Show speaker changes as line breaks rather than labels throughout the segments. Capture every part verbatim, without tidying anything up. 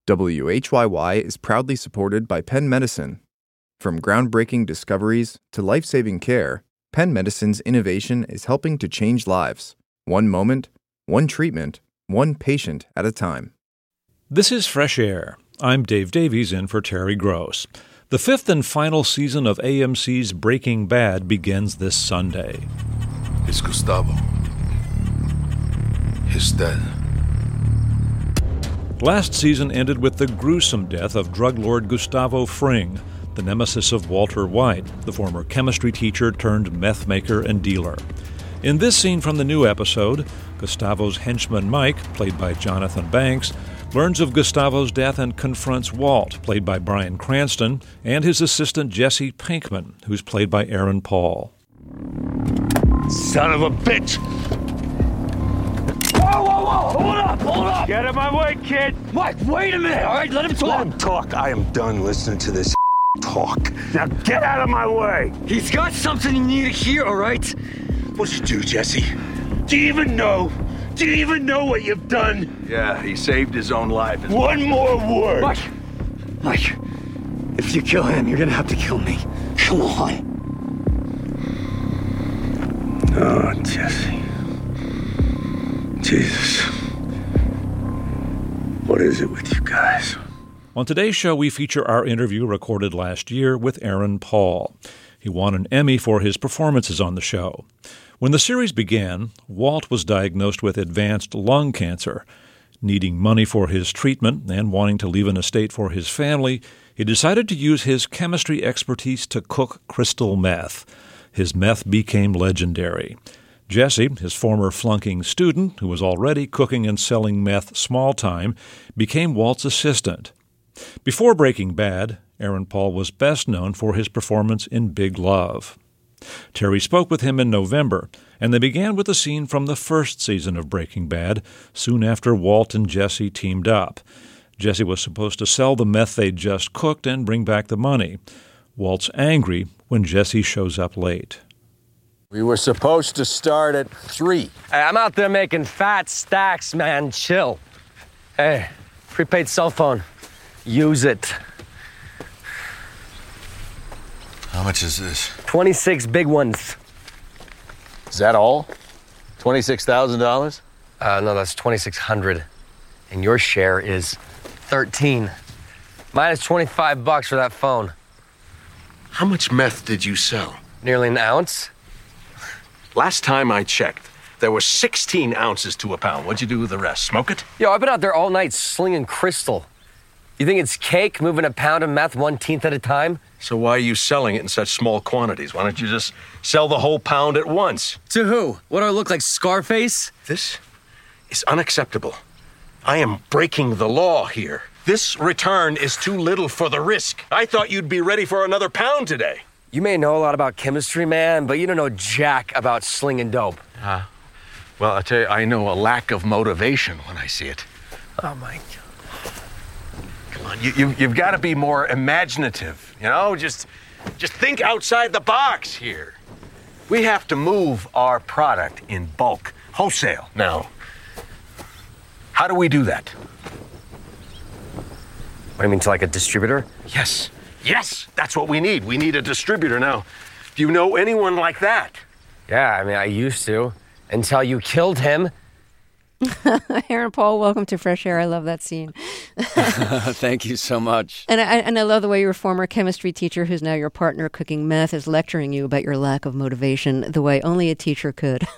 W H Y Y is proudly supported by Penn Medicine. From groundbreaking discoveries to life-saving care, Penn Medicine's innovation is helping to change lives. One moment, one treatment, one patient at a time.
This is Fresh Air. I'm Dave Davies in for Terry Gross. The fifth and final season of A M C's Breaking Bad begins this Sunday.
It's Gustavo. He's dead.
Last season ended with the gruesome death of drug lord Gustavo Fring, the nemesis of Walter White, the former chemistry teacher turned meth maker and dealer. In this scene from the new episode, Gustavo's henchman Mike, played by Jonathan Banks, learns of Gustavo's death and confronts Walt, played by Bryan Cranston, and his assistant Jesse Pinkman, who's played by Aaron Paul.
Son of a bitch! Whoa, whoa, whoa! Hold up, hold up! Get out of my way, kid! Mike, wait a minute, all right? Let him talk.
Let him talk. I am done listening to this talk.
Now get out of my way! He's got something you need to hear, all right?
What'd you do, Jesse?
Do you even know? Do you even know what you've done?
Yeah, he saved his own life.
One more word! Mike! Mike, if you kill him, you're gonna have to kill me. Come on. Oh, Jesse. Jesus. What is it with you guys?
On today's show, we feature our interview recorded last year with Aaron Paul. He won an Emmy for his performances on the show. When the series began, Walt was diagnosed with advanced lung cancer. Needing money for his treatment and wanting to leave an estate for his family, he decided to use his chemistry expertise to cook crystal meth. His meth became legendary. Jesse, his former flunking student, who was already cooking and selling meth small-time, became Walt's assistant. Before Breaking Bad, Aaron Paul was best known for his performance in Big Love. Terry spoke with him in November, and they began with a scene from the first season of Breaking Bad, soon after Walt and Jesse teamed up. Jesse was supposed to sell the meth they'd just cooked and bring back the money. Walt's angry when Jesse shows up late.
We were supposed to start at three.
Hey, I'm out there making fat stacks, man. Chill. Hey, prepaid cell phone. Use it.
How much is this?
twenty-six big ones.
Is that all? twenty-six thousand dollars?
Uh, no, that's twenty-six hundred. And your share is thirteen. Minus twenty-five bucks for that phone.
How much meth did you sell?
Nearly an ounce.
Last time I checked, there were sixteen ounces to a pound. What'd you do with the rest? Smoke it?
Yo, I've been out there all night slinging crystal. You think it's cake moving a pound of meth one-tenth at a time?
So why are you selling it in such small quantities? Why don't you just sell the whole pound at once?
To who? What do I look like, Scarface?
This is unacceptable. I am breaking the law here. This return is too little for the risk. I thought you'd be ready for another pound today.
You may know a lot about chemistry, man, but you don't know jack about slinging dope.
Uh, well, I tell you, I know a lack of motivation when I see it.
Oh, my God.
Come on, you, you, you've got to be more imaginative, you know? Just, just think outside the box here. We have to move our product in bulk, wholesale. Now, how do we do that?
What do you mean, to like a distributor?
Yes. Yes, that's what we need. We need a distributor. Now, do you know anyone like that?
Yeah, I mean, I used to. Until you killed him.
Aaron Paul, welcome to Fresh Air. I love that scene.
Thank you so much.
And I and I love the way your former chemistry teacher, who's now your partner cooking meth, is lecturing you about your lack of motivation the way only a teacher could.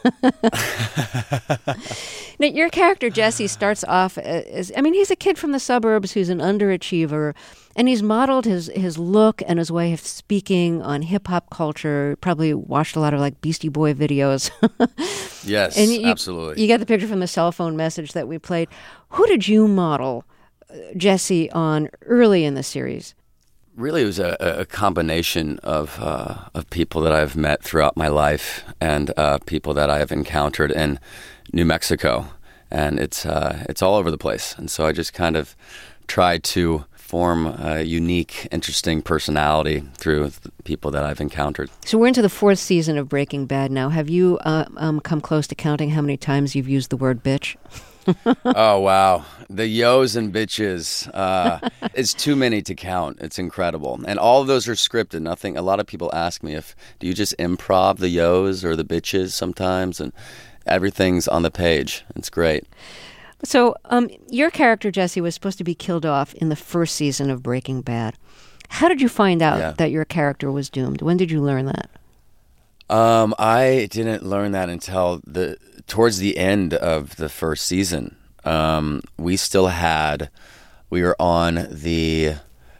Now, your character, Jesse, starts off as, I mean, he's a kid from the suburbs who's an underachiever, and he's modeled his, his look and his way of speaking on hip-hop culture. Probably watched a lot of, like, Beastie Boy videos.
Yes,
and you,
absolutely.
You got the picture from the cell phone message that we played. Who did you model Jesse on early in the series?
Really, it was a, a combination of uh, of people that I've met throughout my life and uh, people that I have encountered in New Mexico, and it's uh, it's all over the place. And so I just kind of tried to form a unique, interesting personality through the people that I've encountered.
So we're into the fourth season of Breaking Bad now. Have you uh, um, come close to counting how many times you've used the word bitch?
Oh, wow. The yos and bitches. Uh, it's too many to count. It's incredible. And all of those are scripted. Nothing. A lot of people ask me if, do you just improv the yos or the bitches sometimes? And everything's on the page. It's great.
So um, your character, Jesse, was supposed to be killed off in the first season of Breaking Bad. How did you find out
Yeah.
that your character was doomed? When did you learn that?
Um, I didn't learn that until the towards the end of the first season. Um, we still had, we were on the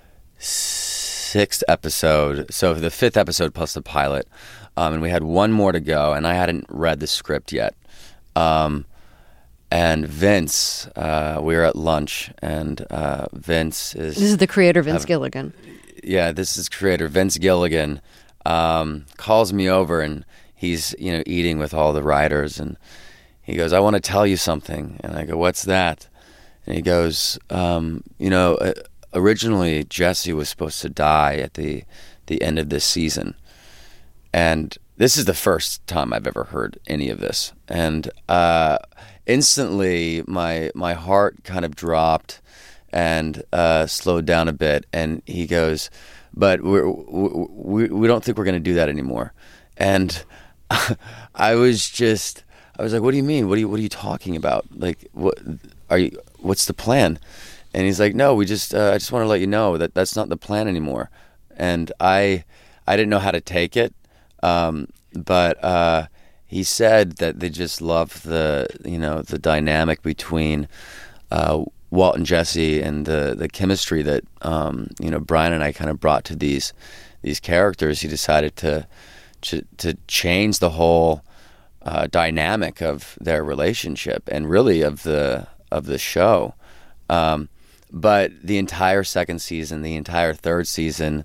sixth episode, so the fifth episode plus the pilot, um, and we had one more to go, and I hadn't read the script yet. Um, and Vince, uh, we were at lunch, and uh, Vince is...
This is the creator, Vince
uh,
Gilligan.
Yeah, this is creator Vince Gilligan. Um, calls me over, and he's, you know, eating with all the writers, and he goes, I want to tell you something. And I go, what's that? And he goes, um, you know, uh, originally Jesse was supposed to die at the, the end of this season. And this is the first time I've ever heard any of this. And uh, instantly my my heart kind of dropped and uh, slowed down a bit. And he goes, but we're, we we don't think we're going to do that anymore. And I was just, I was like, what do you mean? What are you, what are you talking about? Like, what are you, what's the plan? And he's like, no, we just, uh, I just want to let you know that that's not the plan anymore. And I, I didn't know how to take it. Um, but, uh, he said that they just love the, you know, the dynamic between, uh, Walt and Jesse and the, the chemistry that, um, you know, Brian and I kind of brought to these, these characters. He decided to, to, to change the whole, uh, dynamic of their relationship and really of the, of the show. Um, but the entire second season, the entire third season,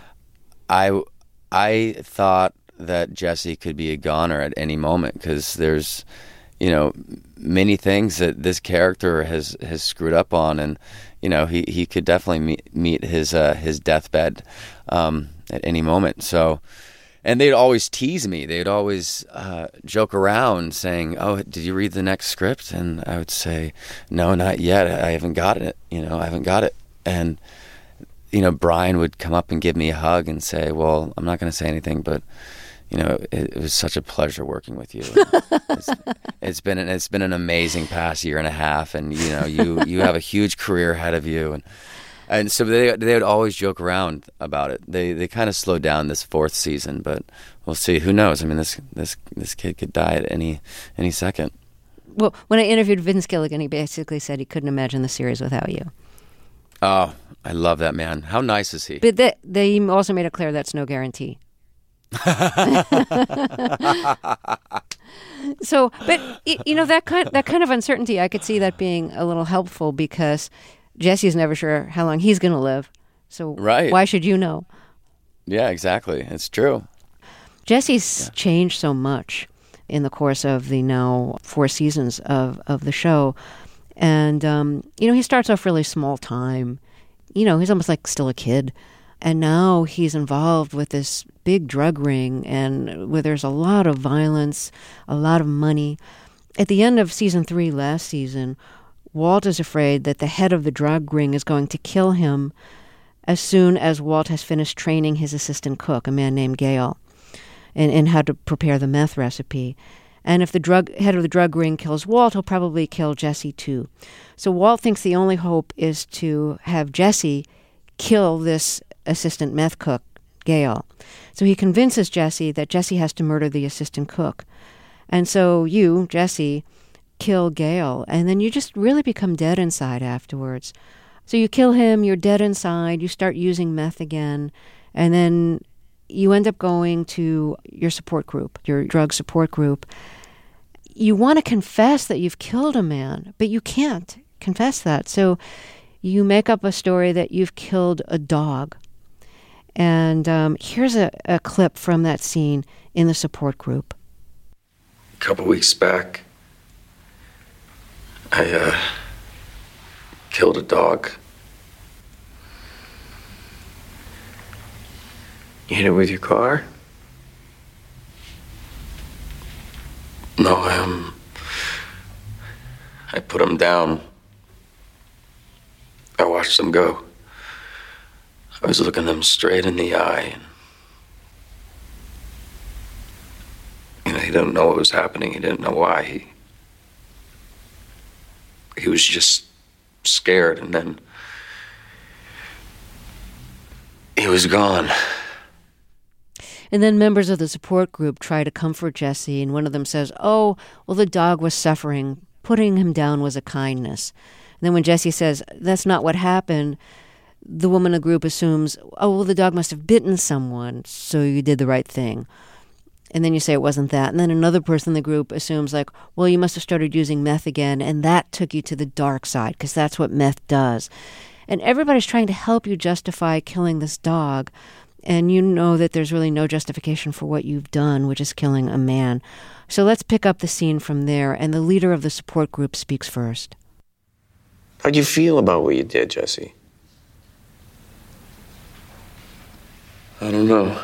I, I thought that Jesse could be a goner at any moment because there's, you know, many things that this character has, has screwed up on, and you know he, he could definitely meet, meet his uh, his deathbed um, at any moment. So, and they'd always tease me. They'd always uh, joke around, saying, "Oh, did you read the next script?" And I would say, "No, not yet. I haven't got it. You know, I haven't got it." And you know, Brian would come up and give me a hug and say, "Well, I'm not going to say anything, but." You know, it, it was such a pleasure working with you. It's, it's been an, it's been an amazing past year and a half, and you know, you, you have a huge career ahead of you, and and so they they would always joke around about it. They they kind of slowed down this fourth season, but we'll see. Who knows? I mean, this this this kid could die at any any second.
Well, when I interviewed Vince Gilligan, he basically said he couldn't imagine the series without you.
Oh, I love that man. How nice is he?
But they, they also made it clear that's no guarantee. So, but you know that kind that kind of uncertainty, I could see that being a little helpful because Jesse's never sure how long he's going to live. So,
right.
Why should you know?
Yeah, exactly. It's true.
Jesse's
yeah.
changed so much in the course of the now four seasons of of the show, and um, you know he starts off really small time. You know he's almost like still a kid. And now he's involved with this big drug ring and where there's a lot of violence, a lot of money. At the end of season three last season, Walt is afraid that the head of the drug ring is going to kill him as soon as Walt has finished training his assistant cook, a man named Gale, in, in how to prepare the meth recipe. And if the drug head of the drug ring kills Walt, he'll probably kill Jesse too. So Walt thinks the only hope is to have Jesse kill this assistant meth cook, Gale. So he convinces Jesse that Jesse has to murder the assistant cook. And so you, Jesse, kill Gale, and then you just really become dead inside afterwards. So you kill him, you're dead inside, you start using meth again, and then you end up going to your support group, your drug support group. You want to confess that you've killed a man, but you can't confess that. So you make up a story that you've killed a dog. And um, here's a, a clip from that scene in the support group.
A couple weeks back, I uh, killed a dog. You hit it with your car? No, I um, I put them down. I watched them go. I was looking them straight in the eye. And, you know, he didn't know what was happening. He didn't know why. He, he was just scared, and then he was gone.
And then members of the support group try to comfort Jesse, and one of them says, oh, well, the dog was suffering. Putting him down was a kindness. And then when Jesse says, that's not what happened, the woman in the group assumes, oh, well, the dog must have bitten someone, so you did the right thing. And then you say it wasn't that. And then another person in the group assumes, like, well, you must have started using meth again, and that took you to the dark side, because that's what meth does. And everybody's trying to help you justify killing this dog, and you know that there's really no justification for what you've done, which is killing a man. So let's pick up the scene from there, and the leader of the support group speaks first.
How'd you feel about what you did, Jesse?
I don't know.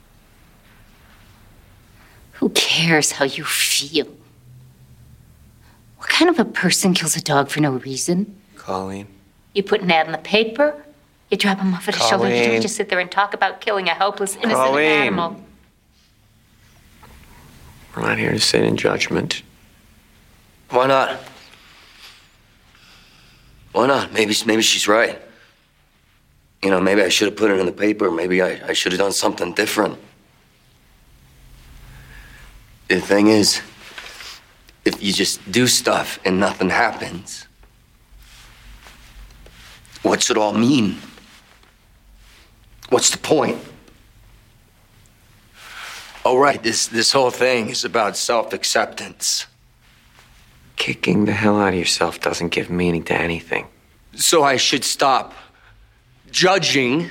Who cares how you feel? What kind of a person kills a dog for no reason?
Colleen.
You put an ad in the paper, you drop him off at a shelter, you
Colleen.
don't just sit there and talk about killing a helpless, innocent
Colleen.
animal.
We're not here to sit in judgment.
Why not? Why not? Maybe, maybe she's right. You know, maybe I should have put it in the paper. Maybe I, I should have done something different. The thing is, if you just do stuff and nothing happens, what's it all mean? What's the point? Oh, right, this, this whole thing is about self-acceptance.
Kicking the hell out of yourself doesn't give meaning to anything.
So I should stop judging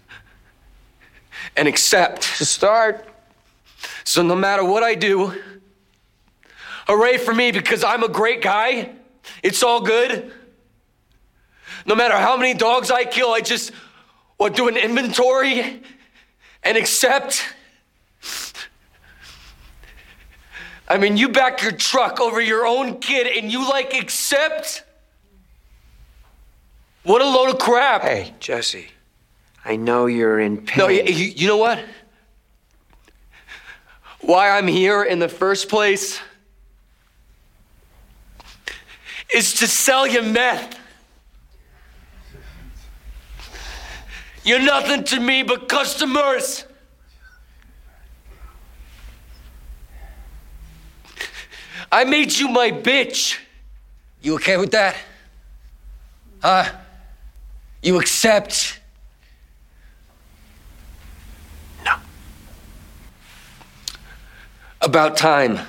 and accept.
To start.
So no matter what I do, hooray for me because I'm a great guy. It's all good. No matter how many dogs I kill, I just what, do an inventory and accept. I mean, you back your truck over your own kid and you like accept? What a load of crap.
Hey, Jesse, I know you're in pain.
No, you, you know what? Why I'm here in the first place is to sell you meth. You're nothing to me but customers. I made you my bitch. You okay with that? Huh? You accept?
No.
About time.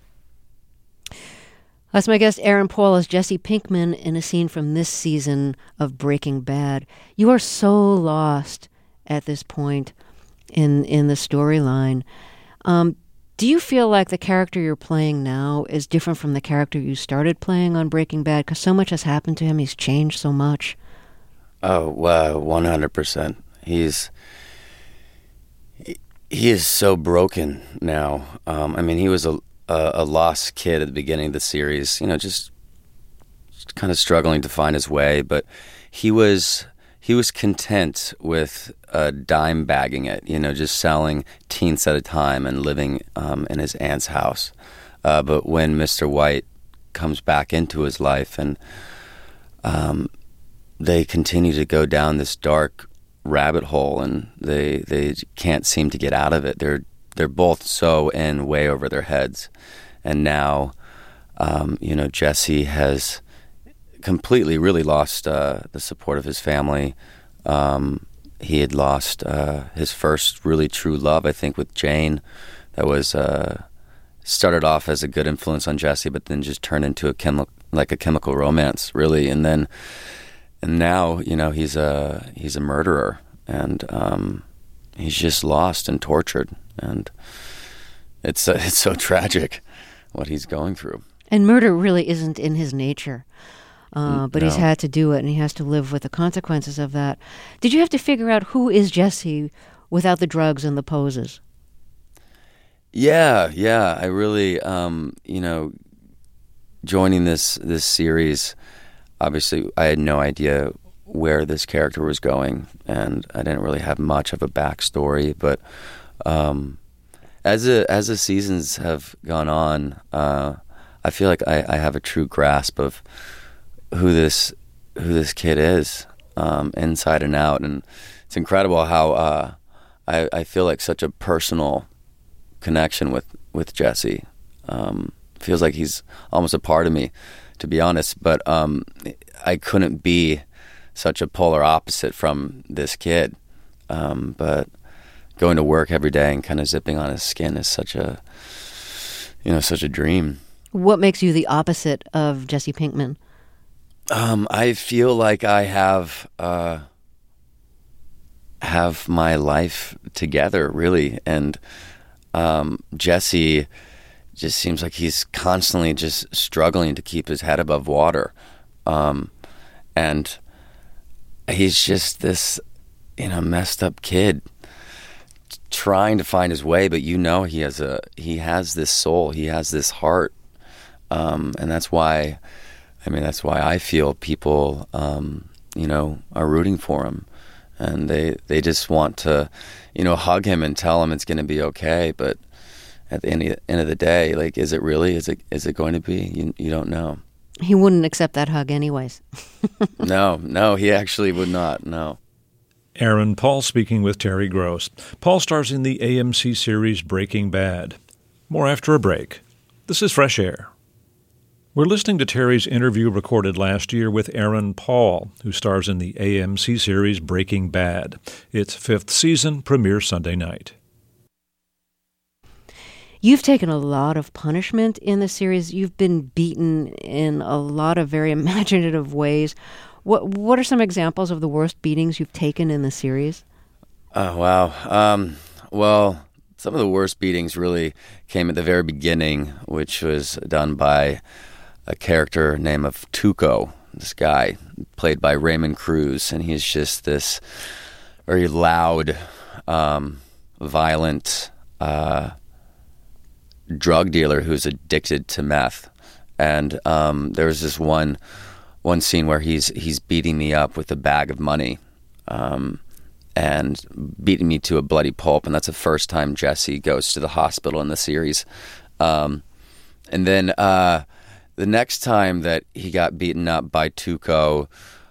That's my guest, Aaron Paul, as Jesse Pinkman in a scene from this season of Breaking Bad. You are so lost at this point in in the storyline. Um, do you feel like the character you're playing now is different from the character you started playing on Breaking Bad? Because so much has happened to him. He's changed so much.
Oh, well, one hundred percent. He's... He, he is so broken now. Um, I mean, he was a... A, a lost kid at the beginning of the series, you know, just, just kind of struggling to find his way. But he was he was content with uh, dime bagging it, you know, just selling teenths at a time and living um, in his aunt's house. Uh, but when Mister White comes back into his life and um, they continue to go down this dark rabbit hole and they they can't seem to get out of it. They're They're both so in way over their heads. And now, um, you know, Jesse has completely really lost uh, the support of his family. Um, he had lost uh, his first really true love, I think, with Jane. That was uh, started off as a good influence on Jesse, but then just turned into a chemi- like a chemical romance, really. And then, and now, you know, he's a he's a murderer, and um, he's just lost and tortured. And it's uh, it's so tragic what he's going through.
And murder really isn't in his nature. Uh, but
no.
he's had to do it, and he has to live with the consequences of that. Did you have to figure out who is Jesse without the drugs and the poses?
Yeah, yeah. I really, um, you know, joining this this series, obviously I had no idea where this character was going, and I didn't really have much of a backstory. But um, as a, as the seasons have gone on, uh, I feel like I, I have a true grasp of who this who this kid is, um, inside and out, and it's incredible how uh, I, I feel like such a personal connection with with Jesse. Um, feels like he's almost a part of me, to be honest. But um, I couldn't be such a polar opposite from this kid. Um, but going to work every day and kind of zipping on his skin is such a, you know, such a dream.
What makes you the opposite of Jesse Pinkman?
Um, I feel like I have uh, have my life together, really, and um, Jesse just seems like he's constantly just struggling to keep his head above water, um, and he's just this, you know, messed up kid trying to find his way. But you know, he has a he has this soul, he has this heart, um, and that's why. I mean, that's why I feel people, um, you know, are rooting for him, and they they just want to, you know, hug him and tell him it's going to be okay. But at the end of, end of the day, like, is it really? Is it is it going to be? You you don't know.
He wouldn't accept that hug anyways.
no, no, he actually would not. No.
Aaron Paul speaking with Terry Gross. Paul stars in the A M C series Breaking Bad. More after a break. This is Fresh Air. We're listening to Terry's interview recorded last year with Aaron Paul, who stars in the A M C series Breaking Bad. Its fifth season premieres Sunday night.
You've taken a lot of punishment in the series. You've been beaten in a lot of very imaginative ways. What What are some examples of the worst beatings you've taken in the series?
Oh, wow. Um, well, some of the worst beatings really came at the very beginning, which was done by a character named of Tuco, this guy played by Raymond Cruz, and he's just this very loud, um, violent uh, drug dealer who's addicted to meth. And um, there was this one one scene where he's he's beating me up with a bag of money, um, and beating me to a bloody pulp, and that's the first time Jesse goes to the hospital in the series. Um, and then uh, the next time that he got beaten up by Tuco,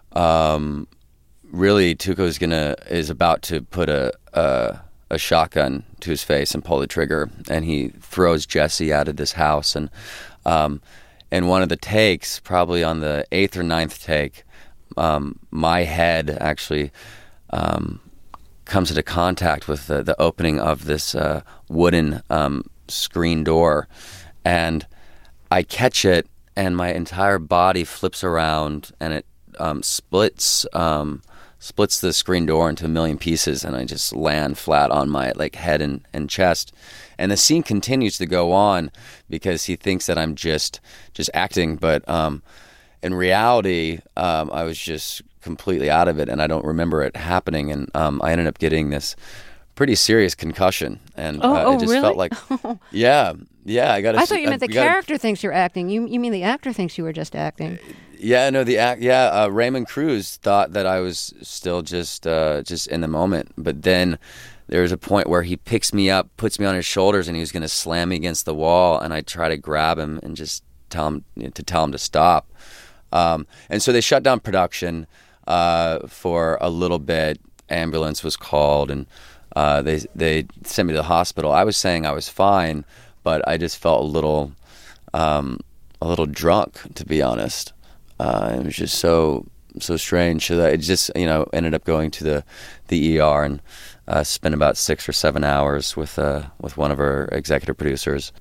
um, really Tuco's gonna is about to put a, a a shotgun to his face and pull the trigger, and he throws Jesse out of this house. And um, in one of the takes, probably on the eighth or ninth take, um, my head actually um, comes into contact with the, the opening of this uh, wooden um, screen door, and I catch it, and my entire body flips around, and it um, splits um, splits the screen door into a million pieces, and I just land flat on my like head and, and chest. And the scene continues to go on because he thinks that I'm just just acting, but um, in reality, um, I was just completely out of it, and I don't remember it happening. And um, I ended up getting this pretty serious concussion, and
oh,
uh,
oh,
it just
really?
felt like, yeah, yeah. I got.
I thought you meant the
gotta,
character thinks you're acting. You you mean the actor thinks you were just acting?
Yeah, no, the act. Yeah, uh, Raymond Cruz thought that I was still just uh, just in the moment, but then there was a point where he picks me up, puts me on his shoulders, and he was going to slam me against the wall, and I try to grab him and just tell him to tell him to stop. Um, and so they shut down production uh, for a little bit. Ambulance was called, and uh, they they sent me to the hospital. I was saying I was fine, but I just felt a little um, a little drunk, to be honest. Uh, it was just so so strange. So that I just you know ended up going to the the E R and uh, spent about six or seven hours with uh, with one of our executive producers.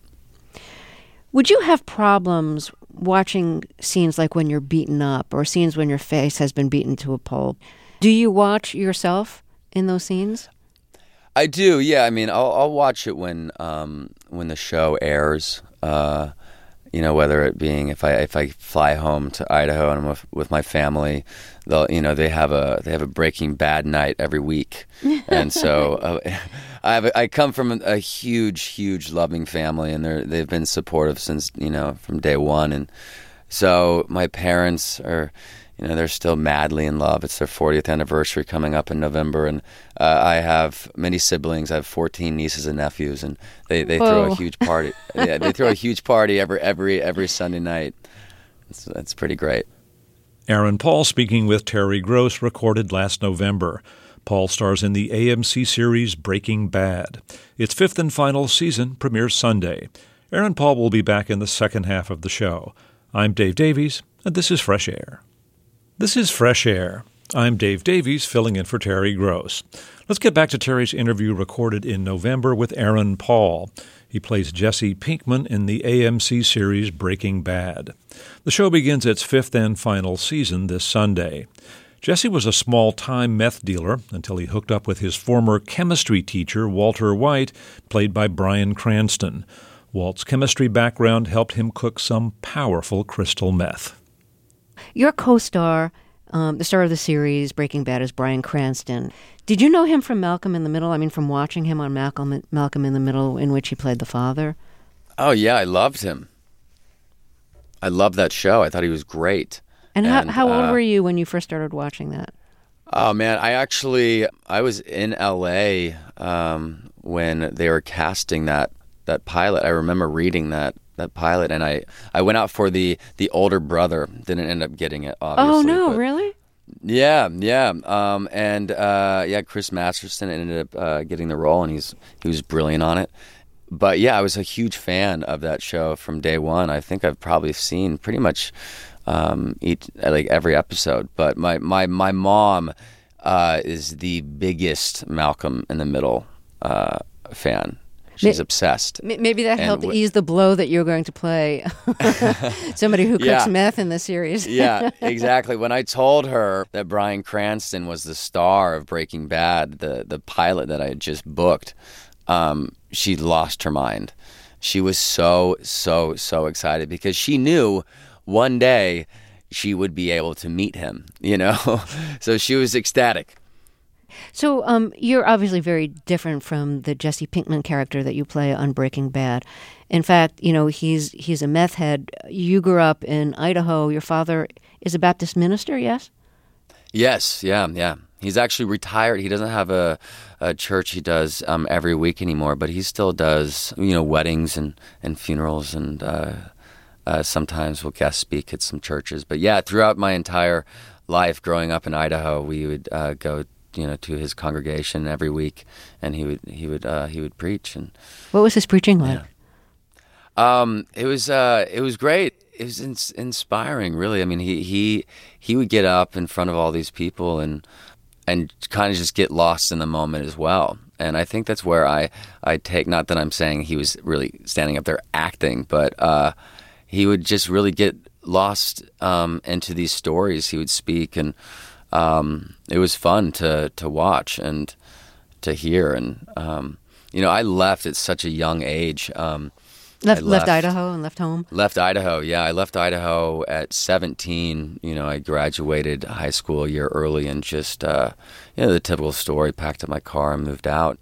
Would you have problems watching scenes like when you're beaten up or scenes when your face has been beaten to a pulp? Do you watch yourself in those scenes?
I do, yeah. I mean, I'll, I'll watch it when um, when the show airs. Uh, you know, whether it being if I if I fly home to Idaho and I'm with, with my family, they'll you know they have a they have a Breaking Bad night every week, and so uh, I have a, I come from a, a huge, huge loving family, and they're they've been supportive since, you know, from day one. And so my parents are, you know, they're still madly in love. It's their fortieth anniversary coming up in November, and uh, I have many siblings. I have fourteen nieces and nephews, and they, they throw a huge party. Yeah, they throw a huge party every every every Sunday night. It's, that's pretty great.
Aaron Paul speaking with Terry Gross, recorded last November. Paul stars in the A M C series Breaking Bad. Its fifth and final season premieres Sunday. Aaron Paul will be back in the second half of the show. I'm Dave Davies, and this is Fresh Air. This is Fresh Air. I'm Dave Davies, filling in for Terry Gross. Let's get back to Terry's interview recorded in November with Aaron Paul. He plays Jesse Pinkman in the A M C series Breaking Bad. The show begins its fifth and final season this Sunday. Jesse was a small-time meth dealer until he hooked up with his former chemistry teacher, Walter White, played by Bryan Cranston. Walt's chemistry background helped him cook some powerful crystal meth.
Your co-star, um, the star of the series Breaking Bad, is Bryan Cranston. Did you know him from Malcolm in the Middle? I mean, from watching him on Malcolm, Malcolm in the Middle, in which he played the father?
Oh, yeah, I loved him. I loved that show. I thought he was great.
And,
and
how, how old
uh,
were you when you first started watching that?
Oh, man, I actually, I was in L A um, when they were casting that that pilot. I remember reading that that pilot, and I, I went out for the, the older brother. Didn't end up getting it, obviously.
Oh, no,
but,
really?
Yeah, yeah. Um, and, uh, yeah, Chris Masterson ended up uh, getting the role, and he's he was brilliant on it. But, yeah, I was a huge fan of that show from day one. I think I've probably seen pretty much um, each, like every episode. But my, my, my mom uh, is the biggest Malcolm in the Middle uh, fan. She's
Ma-
obsessed.
Maybe that
And
helped
w-
ease the blow that you're going to play somebody who cooks
Yeah.
meth in the series.
Yeah, exactly. When I told her that Bryan Cranston was the star of Breaking Bad, the, the pilot that I had just booked, um, she lost her mind. She was so, so, so excited because she knew one day she would be able to meet him, you know? So she was ecstatic.
So um, you're obviously very different from the Jesse Pinkman character that you play on Breaking Bad. In fact, you know, he's he's a meth head. You grew up in Idaho. Your father is a Baptist minister, yes?
Yes, yeah, yeah. He's actually retired. He doesn't have a, a church he does um, every week anymore, but he still does, you know, weddings and, and funerals, and uh, uh, sometimes will guest speak at some churches. But yeah, throughout my entire life growing up in Idaho, we would uh, go you know, to his congregation every week, and he would he would uh, he would preach. And
what was his preaching like?
Yeah. Um, it was uh, it was great. It was ins- inspiring, really. I mean, he he he would get up in front of all these people and and kind of just get lost in the moment as well. And I think that's where I I take, not that I'm saying he was really standing up there acting, but uh, he would just really get lost um, into these stories. He would speak, and Um, it was fun to, to watch and to hear. And, um, you know, I left at such a young age. Um,
left,
left
left Idaho and left home?
Left Idaho, yeah. I left Idaho at seventeen. You know, I graduated high school a year early and just, uh, you know, the typical story, packed up my car and moved out.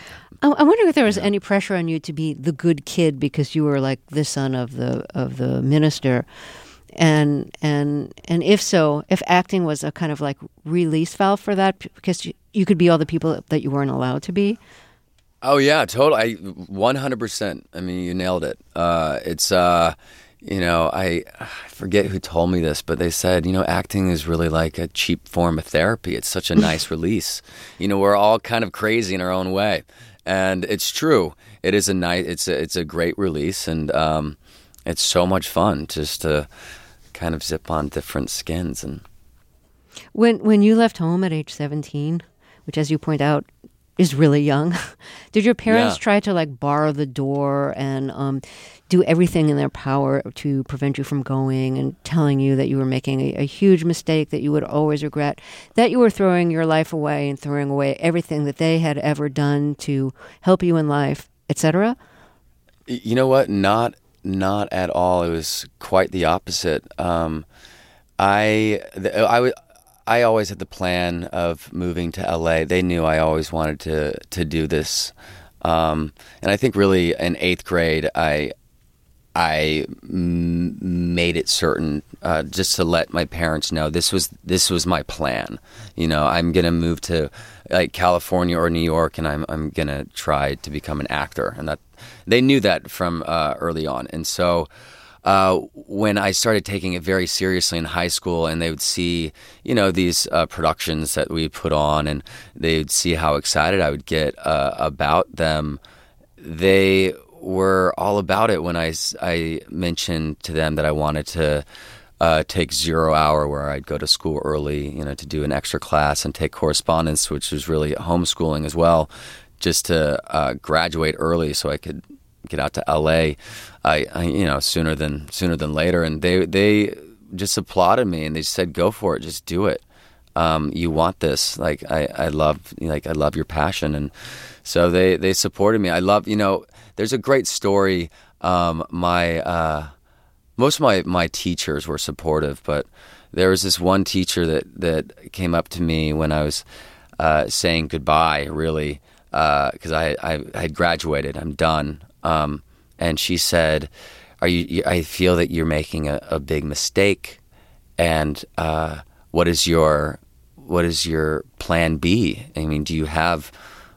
I wonder if there was any pressure on you to be the good kid because you were like the son of the of the minister. And and and if so, if acting was a kind of like release valve for that, because you, you could be all the people that you weren't allowed to be.
Oh yeah, totally, one hundred percent. I mean, you nailed it. Uh, it's uh, you know, I, I forget who told me this, but they said, you know, acting is really like a cheap form of therapy. It's such a nice release. You know, we're all kind of crazy in our own way, and it's true. It is a nice. It's a, it's a great release, and um, it's so much fun just to kind of zip on different skins. And
when when you left home at age seventeen, which, as you point out, is really young, did your parents
Yeah.
try to like bar the door and um, do everything in their power to prevent you from going, and telling you that you were making a, a huge mistake that you would always regret, that you were throwing your life away and throwing away everything that they had ever done to help you in life, et cetera?
You know what? Not not at all. It was quite the opposite. Um, I I would I always had the plan of moving to L A. They knew I always wanted to to do this, um, and I think really in eighth grade I I m- made it certain uh, just to let my parents know this was this was my plan. You know, I'm gonna move to like California or New York, and I'm I'm gonna try to become an actor, and that they knew that from uh, early on, and so. Uh, when I started taking it very seriously in high school, and they would see, you know, these uh, productions that we put on, and they would see how excited I would get uh, about them, they were all about it when I, I mentioned to them that I wanted to uh, take zero hour, where I'd go to school early, you know, to do an extra class and take correspondence, which was really homeschooling as well, just to uh, graduate early so I could get out to L A, I, I you know sooner than sooner than later, and they they just applauded me, and they said, "Go for it, just do it. Um, you want this. Like I, I love like I love your passion," and so they, they supported me. I love you know. There's a great story. Um, my uh, most of my, my teachers were supportive, but there was this one teacher that that came up to me when I was uh, saying goodbye, really, because uh, I, I I had graduated. I'm done. Um, and she said, "Are you? I feel that you're making a, a big mistake. And uh, what is your what is your plan B? I mean, do you have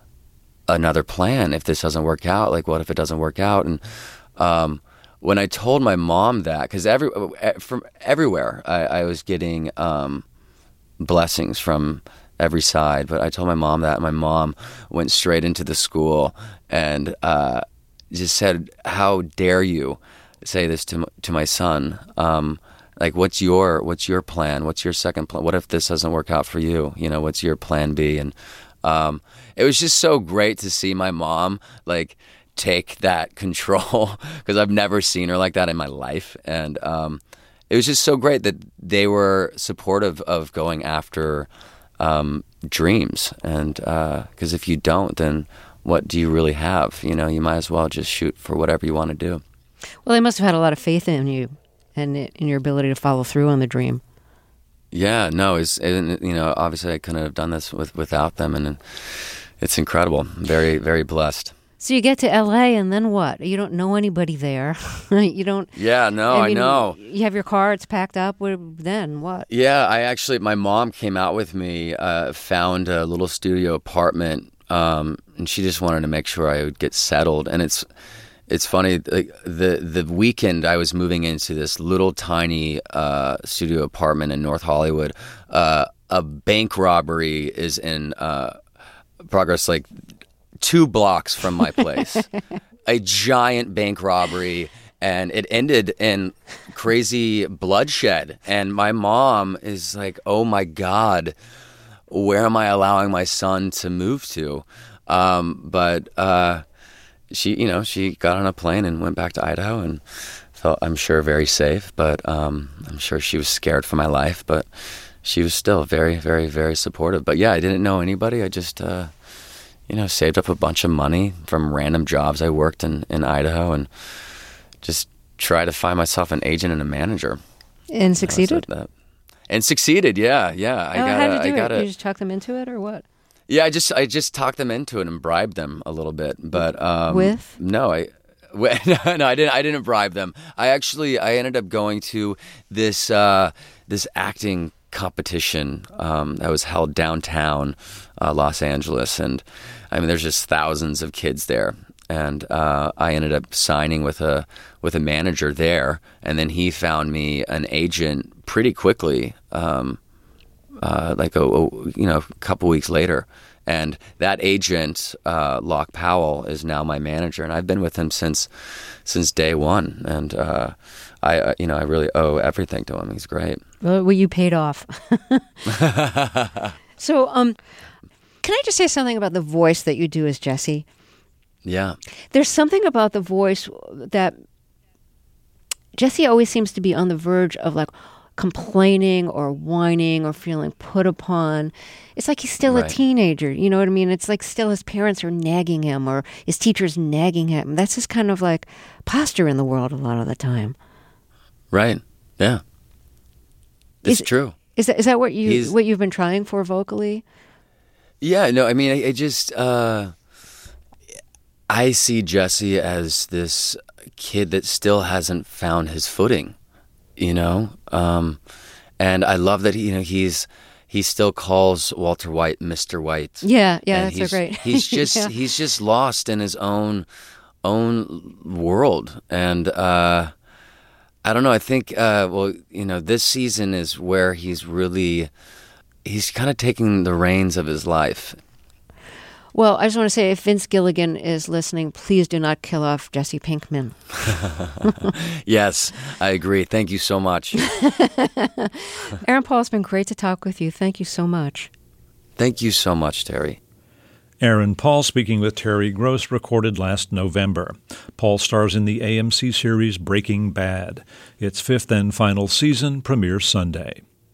another plan if this doesn't work out? Like, what if it doesn't work out?" And um, when I told my mom that, because every from everywhere I, I was getting um, blessings from every side, but I told my mom that, and my mom went straight into the school and. Uh, just said, "How dare you say this to to my son? Um, like, what's your what's your plan? What's your second plan? What if this doesn't work out for you? You know, what's your plan B?" And um, it was just so great to see my mom like take that control, because I've never seen her like that in my life, and um, it was just so great that they were supportive of going after um, dreams, and because uh, if you don't, then what do you really have? You know, you might as well just shoot for whatever you want to do.
Well, they must have had a lot of faith in you and in your ability to follow through on the dream.
Yeah, no, it's, it, you know, obviously I couldn't have done this with, without them, and it's incredible. I'm very, very blessed.
So you get to L A, and then what? You don't know anybody there. You don't...
Yeah, no,
I, mean,
I know.
You have your car, it's packed up. What, then what?
Yeah, I actually, my mom came out with me, uh, found a little studio apartment, Um, and she just wanted to make sure I would get settled. And it's it's funny, like, the the weekend I was moving into this little tiny uh, studio apartment in North Hollywood, uh, a bank robbery is in uh, progress, like two blocks from my place. A giant bank robbery, and it ended in crazy bloodshed. And my mom is like, "Oh my God, where am I allowing my son to move to?" Um, but uh, she, you know, she got on a plane and went back to Idaho, and felt, I'm sure, very safe. But um, I'm sure she was scared for my life. But she was still very, very, very supportive. But yeah, I didn't know anybody. I just, uh, you know, saved up a bunch of money from random jobs I worked in, in Idaho, and just tried to find myself an agent and a manager.
And succeeded?
Uh, so that, And succeeded, yeah, yeah. I
oh,
gotta,
how did you do
I gotta,
it? You just talk them into it, or what?
Yeah, I just, I just talked them into it and bribed them a little bit, but um,
with
no, I, no, no, I didn't, I didn't bribe them. I actually, I ended up going to this, uh, this acting competition um, that was held downtown uh, Los Angeles, and I mean, there's just thousands of kids there. And uh, I ended up signing with a with a manager there, and then he found me an agent pretty quickly, um, uh, like a, a you know a couple weeks later. And that agent, uh, Locke Powell, is now my manager, and I've been with him since since day one. And uh, I uh, you know I really owe everything to him. He's great.
Well, you paid off. So, um, can I just say something about the voice that you do as Jesse?
Yeah.
There's something about the voice that Jesse always seems to be on the verge of, like, complaining or whining or feeling put upon. It's like he's still
Right.
a teenager. You know what I mean? It's like still his parents are nagging him or his teacher's nagging him. That's his kind of, like, posture in the world a lot of the time.
Right. Yeah. It's
Is-
true.
Is that is that what you
He's-
what you've been trying for vocally?
Yeah, no, I mean, I, I just, uh, I see Jesse as this kid that still hasn't found his footing, you know? Um, and I love that, he, you know, he's, he still calls Walter White Mister White.
Yeah, yeah,
And
that's so
he's,
great.
he's just,
Yeah.
he's just lost in his own, own world. And, uh, I don't know, I think, uh, well, you know, this season is where he's really, he's kind of taking the reins of his life.
Well, I just want to say, if Vince Gilligan is listening, please do not kill off Jesse Pinkman.
Yes, I agree. Thank you so much.
Aaron Paul, it's been great to talk with you. Thank you so much.
Thank you so much, Terry.
Aaron Paul speaking with Terry Gross, recorded last November. Paul stars in the A M C series Breaking Bad. Its fifth and final season premieres Sunday.